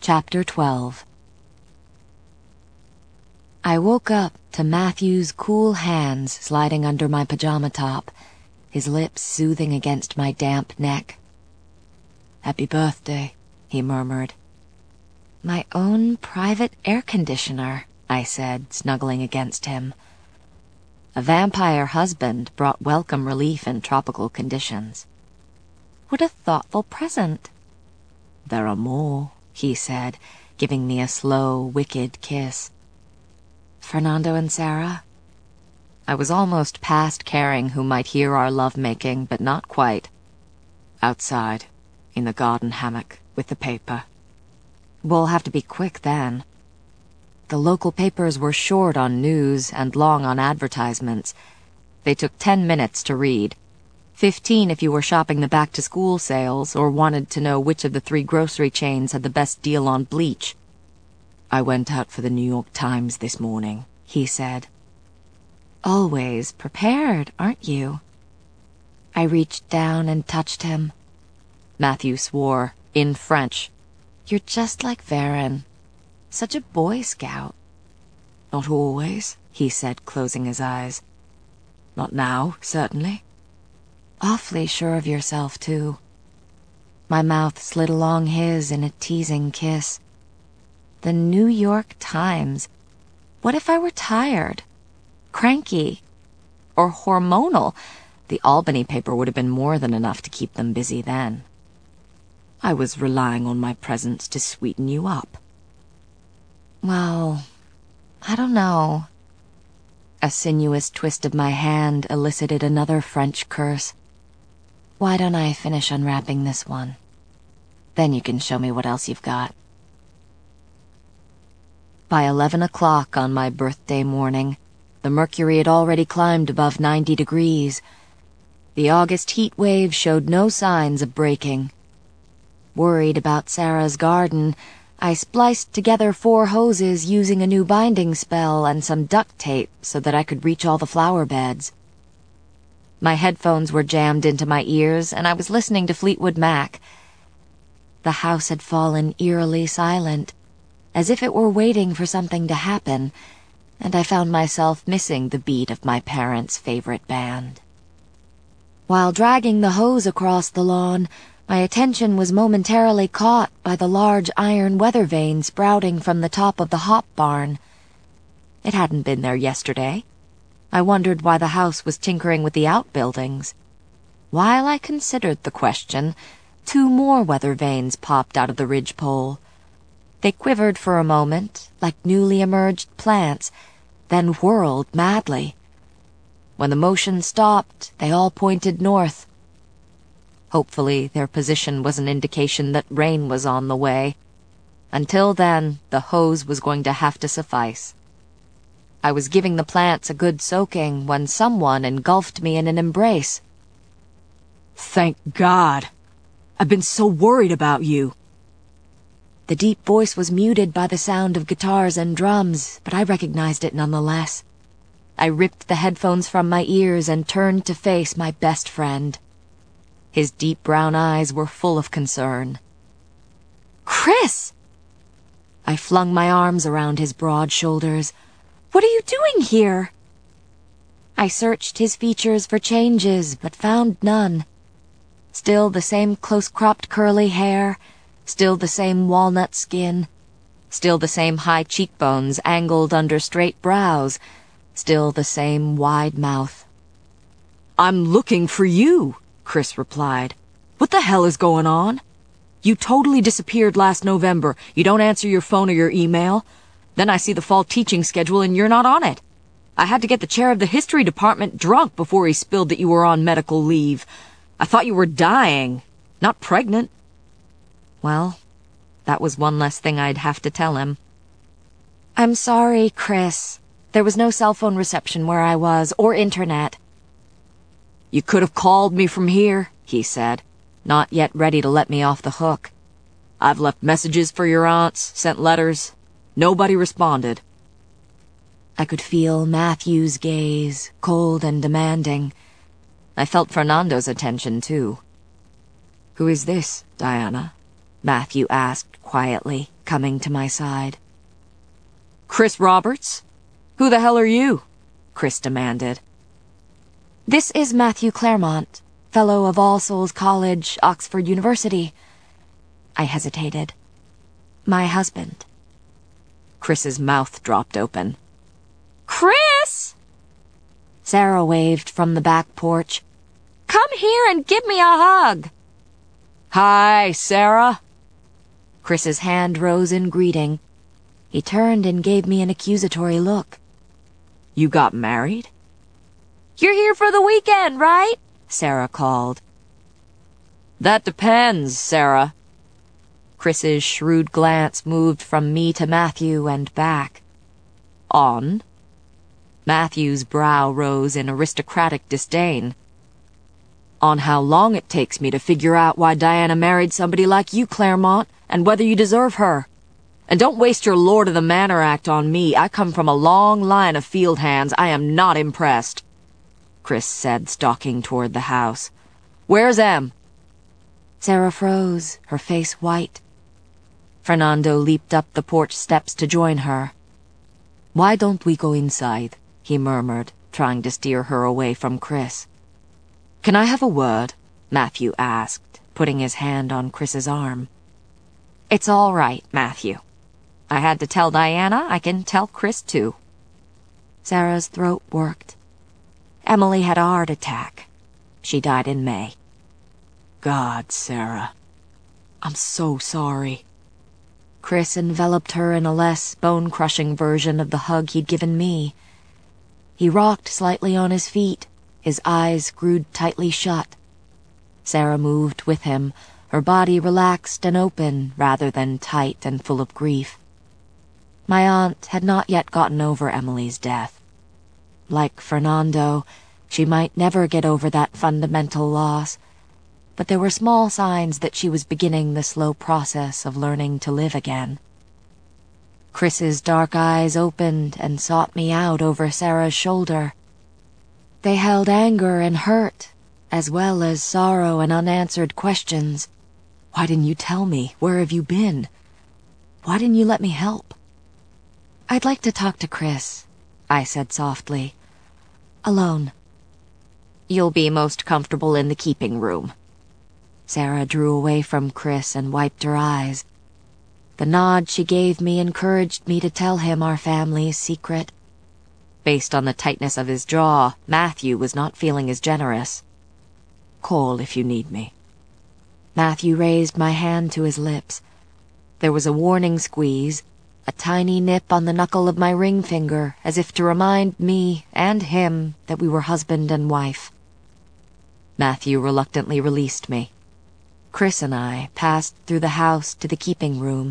Chapter 12. I woke up to Matthew's cool hands sliding under my pajama top, his lips soothing against my damp neck. "Happy birthday," he murmured. "My own private air conditioner," I said, snuggling against him. A vampire husband brought welcome relief in tropical conditions. What a thoughtful present. "There are more," he said, giving me a slow, wicked kiss. "Fernando and Sarah?" I was almost past caring who might hear our lovemaking, but not quite. "Outside, in the garden hammock, with the paper." "We'll have to be quick then." The local papers were short on news and long on advertisements. They took 10 minutes to read. 15 if you were shopping the back-to-school sales or wanted to know which of the 3 grocery chains had the best deal on bleach. "I went out for the New York Times this morning," he said. "Always prepared, aren't you?" I reached down and touched him. Matthew swore, in French. "You're just like Varen. Such a Boy Scout." "Not always," he said, closing his eyes. "Not now, certainly." "Awfully sure of yourself, too." My mouth slid along his in a teasing kiss. The New York Times. What if I were tired? Cranky? Or hormonal? The Albany paper would have been more than enough to keep them busy then. "I was relying on my presence to sweeten you up." "Well, I don't know." A sinuous twist of my hand elicited another French curse. "Why don't I finish unwrapping this one? Then you can show me what else you've got." By 11 o'clock on my birthday morning, the mercury had already climbed above 90 degrees. The August heat wave showed no signs of breaking. Worried about Sarah's garden, I spliced together 4 hoses using a new binding spell and some duct tape so that I could reach all the flower beds. My headphones were jammed into my ears, and I was listening to Fleetwood Mac. The house had fallen eerily silent, as if it were waiting for something to happen, and I found myself missing the beat of my parents' favorite band. While dragging the hose across the lawn, my attention was momentarily caught by the large iron weather vane sprouting from the top of the hop barn. It hadn't been there yesterday. I wondered why the house was tinkering with the outbuildings. While I considered the question, 2 more weather vanes popped out of the ridgepole. They quivered for a moment, like newly emerged plants, then whirled madly. When the motion stopped, they all pointed north. Hopefully, their position was an indication that rain was on the way. Until then, the hose was going to have to suffice. I was giving the plants a good soaking when someone engulfed me in an embrace. "Thank God! I've been so worried about you." The deep voice was muted by the sound of guitars and drums, but I recognized it nonetheless. I ripped the headphones from my ears and turned to face my best friend. His deep brown eyes were full of concern. "Chris!" I flung my arms around his broad shoulders. "What are you doing here?" I searched his features for changes, but found none. Still the same close-cropped curly hair, still the same walnut skin, still the same high cheekbones angled under straight brows, still the same wide mouth. "I'm looking for you," Chris replied. "What the hell is going on? You totally disappeared last November. You don't answer your phone or your email. Then I see the fall teaching schedule and you're not on it. I had to get the chair of the history department drunk before he spilled that you were on medical leave. I thought you were dying, not pregnant." Well, that was one less thing I'd have to tell him. "I'm sorry, Chris. There was no cell phone reception where I was, or internet." "You could have called me from here," he said, not yet ready to let me off the hook. "I've left messages for your aunts, sent letters. Nobody responded." I could feel Matthew's gaze, cold and demanding. I felt Fernando's attention, too. "Who is this, Diana?" Matthew asked quietly, coming to my side. "Chris Roberts? Who the hell are you?" Chris demanded. "This is Matthew Claremont, Fellow of All Souls College, Oxford University." I hesitated. "My husband." Chris's mouth dropped open. "Chris!" Sarah waved from the back porch. "Come here and give me a hug." "Hi, Sarah." Chris's hand rose in greeting. He turned and gave me an accusatory look. "You got married?" "You're here for the weekend, right?" Sarah called. "That depends, Sarah." Chris's shrewd glance moved from me to Matthew and back. "On?" Matthew's brow rose in aristocratic disdain. "On how long it takes me to figure out why Diana married somebody like you, Claremont, and whether you deserve her. And don't waste your Lord of the Manor act on me. I come from a long line of field hands. I am not impressed," Chris said, stalking toward the house. "Where's Em?" Sarah froze, her face white. Fernando leaped up the porch steps to join her. "Why don't we go inside?" he murmured, trying to steer her away from Chris. "Can I have a word?" Matthew asked, putting his hand on Chris's arm. "It's all right, Matthew. I had to tell Diana, I can tell Chris too." Sarah's throat worked. "Emily had a heart attack. She died in May." "God, Sarah. I'm so sorry." Chris enveloped her in a less bone-crushing version of the hug he'd given me. He rocked slightly on his feet, his eyes screwed tightly shut. Sarah moved with him, her body relaxed and open rather than tight and full of grief. My aunt had not yet gotten over Emily's death. Like Fernando, she might never get over that fundamental loss, but there were small signs that she was beginning the slow process of learning to live again. Chris's dark eyes opened and sought me out over Sarah's shoulder. They held anger and hurt, as well as sorrow and unanswered questions. "Why didn't you tell me? Where have you been? Why didn't you let me help?" "I'd like to talk to Chris," I said softly. "Alone." "You'll be most comfortable in the keeping room." Sarah drew away from Chris and wiped her eyes. The nod she gave me encouraged me to tell him our family's secret. Based on the tightness of his jaw, Matthew was not feeling as generous. "Call if you need me." Matthew raised my hand to his lips. There was a warning squeeze, a tiny nip on the knuckle of my ring finger, as if to remind me and him that we were husband and wife. Matthew reluctantly released me. Chris and I passed through the house to the keeping room.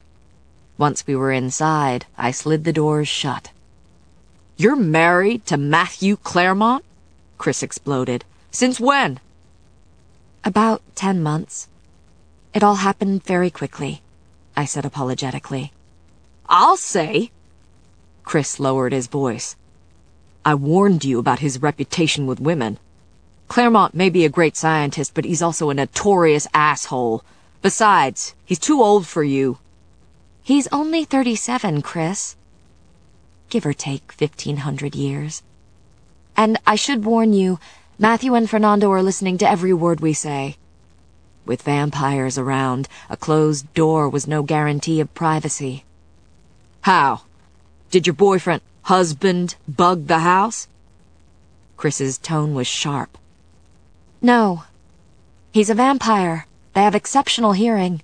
Once we were inside, I slid the doors shut. "You're married to Matthew Claremont?" Chris exploded. "Since when?" "About 10 months. It all happened very quickly," I said apologetically. "I'll say!" Chris lowered his voice. "I warned you about his reputation with women. Claremont may be a great scientist, but he's also a notorious asshole. Besides, he's too old for you." "He's only 37, Chris. Give or take 1,500 years. And I should warn you, Matthew and Fernando are listening to every word we say." With vampires around, a closed door was no guarantee of privacy. "How? Did your husband, bug the house?" Chris's tone was sharp. "No. He's a vampire. They have exceptional hearing."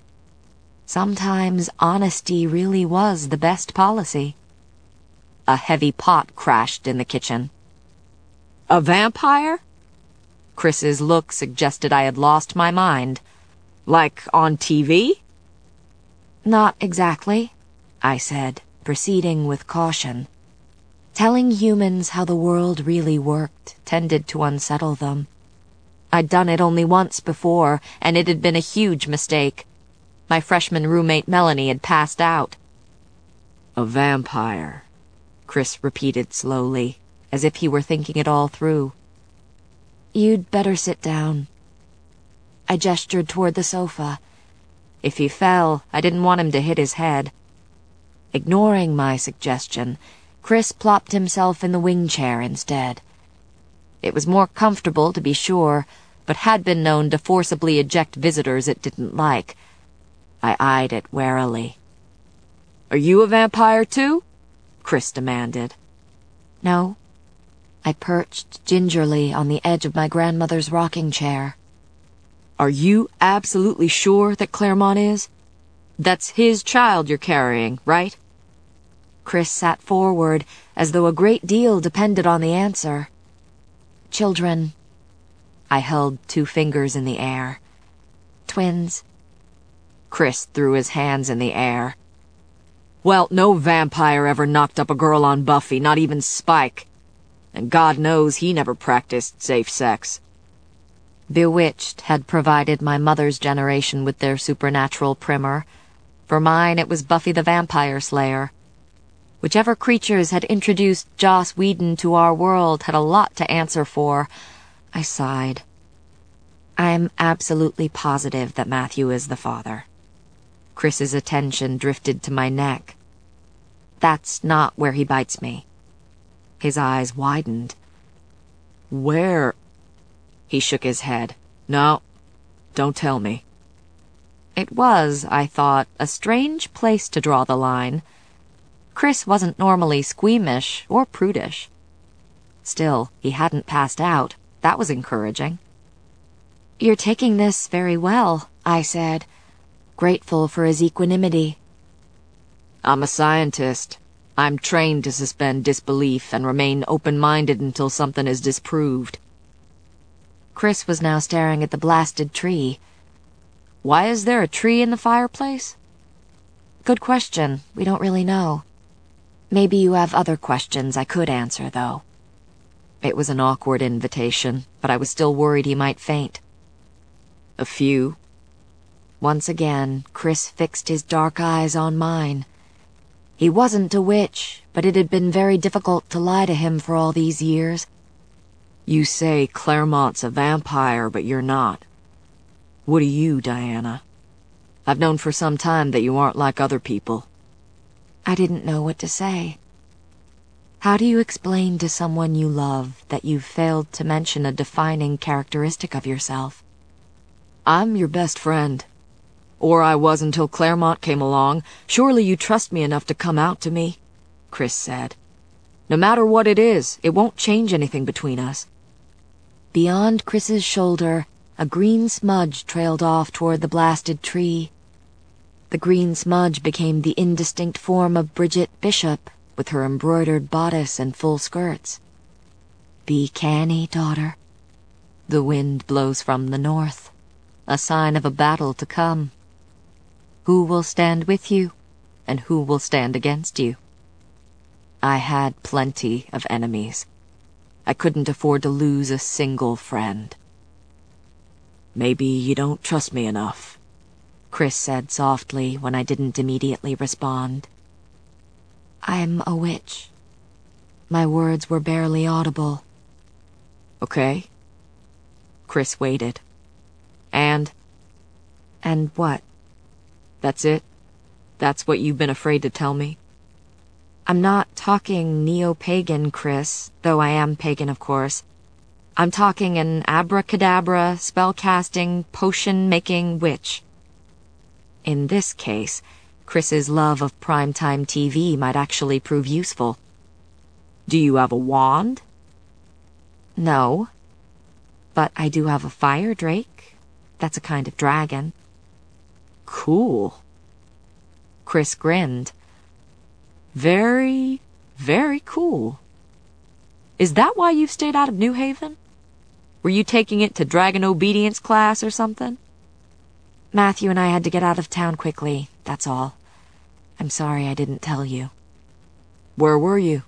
Sometimes honesty really was the best policy. A heavy pot crashed in the kitchen. "A vampire?" Chris's look suggested I had lost my mind. "Like on TV?" "Not exactly," I said, proceeding with caution. Telling humans how the world really worked tended to unsettle them. I'd done it only once before, and it had been a huge mistake. My freshman roommate Melanie had passed out. "A vampire," Chris repeated slowly, as if he were thinking it all through. "You'd better sit down." I gestured toward the sofa. If he fell, I didn't want him to hit his head. Ignoring my suggestion, Chris plopped himself in the wing chair instead. It was more comfortable, to be sure, but had been known to forcibly eject visitors it didn't like. I eyed it warily. "Are you a vampire, too?" Chris demanded. No. I perched gingerly on the edge of my grandmother's rocking chair. "Are you absolutely sure that Claremont is? That's his child you're carrying, right?" Chris sat forward, as though a great deal depended on the answer. "Children." I held 2 fingers in the air. "Twins." Chris threw his hands in the air. "Well, no vampire ever knocked up a girl on Buffy, not even Spike. And God knows he never practiced safe sex." Bewitched had provided my mother's generation with their supernatural primer. For mine it was Buffy the Vampire Slayer. Whichever creatures had introduced Joss Whedon to our world had a lot to answer for. I sighed. I'm absolutely positive that Matthew is the father. Chris's attention drifted to my neck. That's not where he bites me. His eyes widened. "Where?" He shook his head. "No, don't tell me." It was, I thought, a strange place to draw the line. Chris wasn't normally squeamish or prudish. Still, he hadn't passed out. That was encouraging. "You're taking this very well," I said, grateful for his equanimity. "I'm a scientist. I'm trained to suspend disbelief and remain open-minded until something is disproved." Chris was now staring at the blasted tree. "Why is there a tree in the fireplace?" "Good question. We don't really know. Maybe you have other questions I could answer, though." It was an awkward invitation, but I was still worried he might faint. "A few." Once again, Chris fixed his dark eyes on mine. He wasn't a witch, but it had been very difficult to lie to him for all these years. "You say Claremont's a vampire, but you're not. What are you, Diana? I've known for some time that you aren't like other people." I didn't know what to say. How do you explain to someone you love that you've failed to mention a defining characteristic of yourself? "I'm your best friend. Or I was until Claremont came along. Surely you trust me enough to come out to me," Chris said. "No matter what it is, it won't change anything between us." Beyond Chris's shoulder, a green smudge trailed off toward the blasted tree. The green smudge became the indistinct form of Bridget Bishop, with her embroidered bodice and full skirts. "Be canny, daughter. The wind blows from the north, a sign of a battle to come. Who will stand with you, and who will stand against you?" I had plenty of enemies. I couldn't afford to lose a single friend. "Maybe you don't trust me enough," Chris said softly when I didn't immediately respond. "I'm a witch." My words were barely audible. "Okay." Chris waited. And what? That's it? That's what you've been afraid to tell me?" "I'm not talking neo-pagan, Chris, though I am pagan, of course. I'm talking an abracadabra, spell-casting, potion-making witch." In this case, Chris's love of primetime TV might actually prove useful. "Do you have a wand?" "No. But I do have a fire drake. That's a kind of dragon." "Cool." Chris grinned. "Very, very cool. Is that why you've stayed out of New Haven? Were you taking it to dragon obedience class or something?" "Matthew and I had to get out of town quickly, that's all. I'm sorry I didn't tell you." "Where were you?"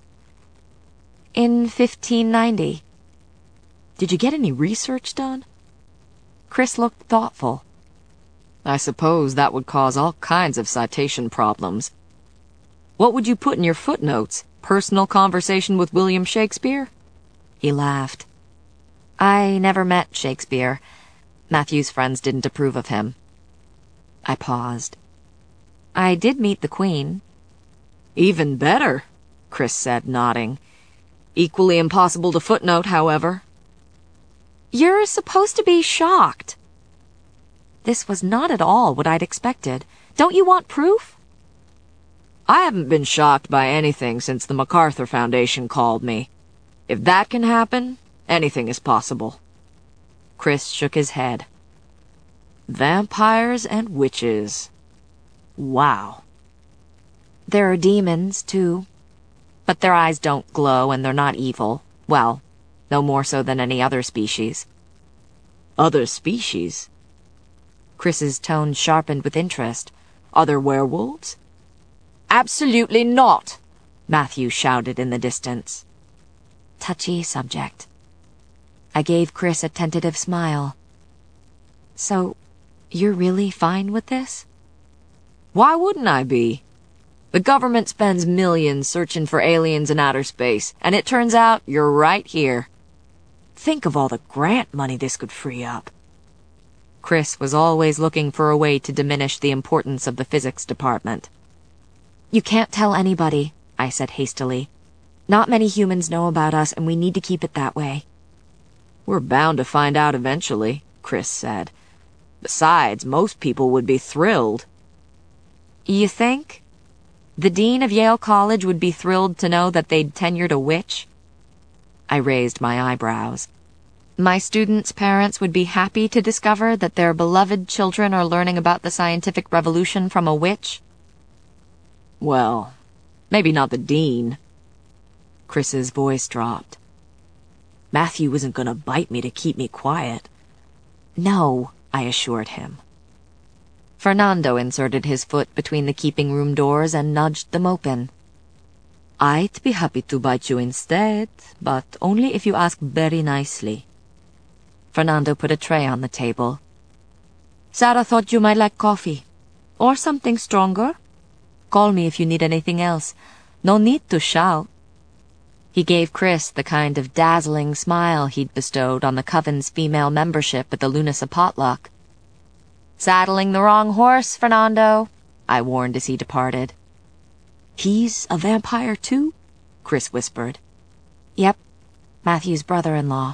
"In 1590. "Did you get any research done?" Chris looked thoughtful. "I suppose that would cause all kinds of citation problems. What would you put in your footnotes? Personal conversation with William Shakespeare?" He laughed. "I never met Shakespeare. Matthew's friends didn't approve of him." I paused. I did meet the Queen. Even better, Chris said, nodding. Equally impossible to footnote, however. You're supposed to be shocked. This was not at all what I'd expected. Don't you want proof? I haven't been shocked by anything since the MacArthur Foundation called me. If that can happen, anything is possible. Chris shook his head. Vampires and witches. Wow. There are demons, too. But their eyes don't glow and they're not evil. Well, no more so than any other species. Other species? Chris's tone sharpened with interest. Other werewolves? Absolutely not, Matthew shouted in the distance. Touchy subject. I gave Chris a tentative smile. So, you're really fine with this? Why wouldn't I be? The government spends millions searching for aliens in outer space, and it turns out you're right here. Think of all the grant money this could free up. Chris was always looking for a way to diminish the importance of the physics department. You can't tell anybody, I said hastily. Not many humans know about us, and we need to keep it that way. We're bound to find out eventually, Chris said. Besides, most people would be thrilled. You think? The dean of Yale College would be thrilled to know that they'd tenured a witch? I raised my eyebrows. My students' parents would be happy to discover that their beloved children are learning about the scientific revolution from a witch? Well, maybe not the dean. Chris's voice dropped. Matthew isn't going to bite me to keep me quiet. No, I assured him. Fernando inserted his foot between the keeping room doors and nudged them open. I'd be happy to bite you instead, but only if you ask very nicely. Fernando put a tray on the table. Sarah thought you might like coffee. Or something stronger. Call me if you need anything else. No need to shout. He gave Chris the kind of dazzling smile he'd bestowed on the Coven's female membership at the Lunasa potluck. Saddling the wrong horse, Fernando, I warned as he departed. He's a vampire too? Chris whispered. Yep, Matthew's brother-in-law.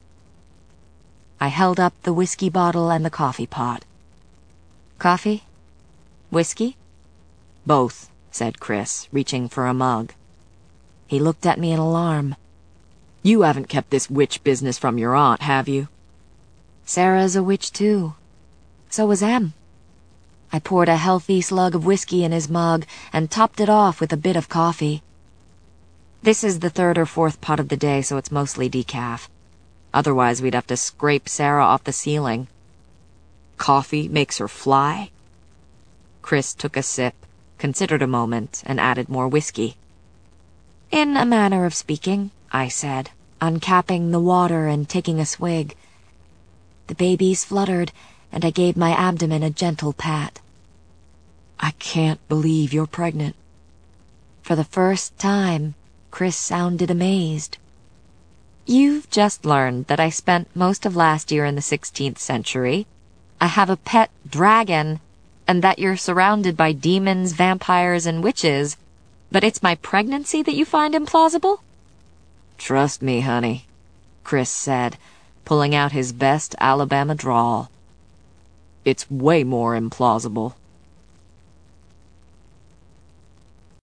I held up the whiskey bottle and the coffee pot. Coffee? Whiskey? Both, said Chris, reaching for a mug. He looked at me in alarm. You haven't kept this witch business from your aunt, have you? Sarah's a witch too. So was Em. I poured a healthy slug of whiskey in his mug and topped it off with a bit of coffee. This is the third or fourth pot of the day, so it's mostly decaf. Otherwise, we'd have to scrape Sarah off the ceiling. Coffee makes her fly? Chris took a sip, considered a moment, and added more whiskey. In a manner of speaking, I said, uncapping the water and taking a swig. The babies fluttered, and I gave my abdomen a gentle pat. I can't believe you're pregnant. For the first time, Chris sounded amazed. You've just learned that I spent most of last year in the 16th century. I have a pet dragon, and that you're surrounded by demons, vampires, and witches, but it's my pregnancy that you find implausible? Trust me, honey, Chris said, pulling out his best Alabama drawl. It's way more implausible.